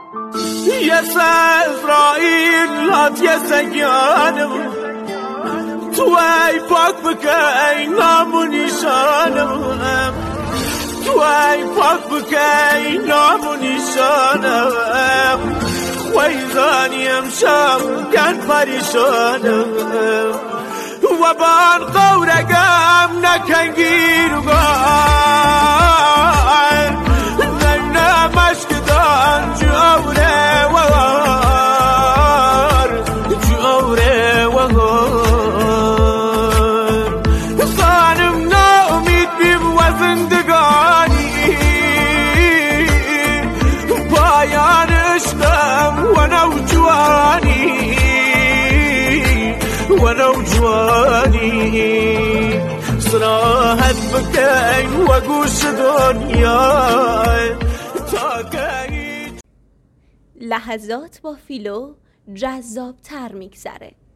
یه اسرائیل هاتیه سگیانم تو ای پاک بکی نام و نیشانم تو ای پاک بکی نام و نیشانم ویزانی امشب کن پریشانم و بان قورگم نکنگیر و گان نه مشکدان جوره و غار جوره و غار خانم ناامید بیم و زندگانی پایان عشقم و نوجوانی و نوجوانی صراحت بکن و گوش دنیا تا کی لحظات با فیلو جذاب تر میگذره.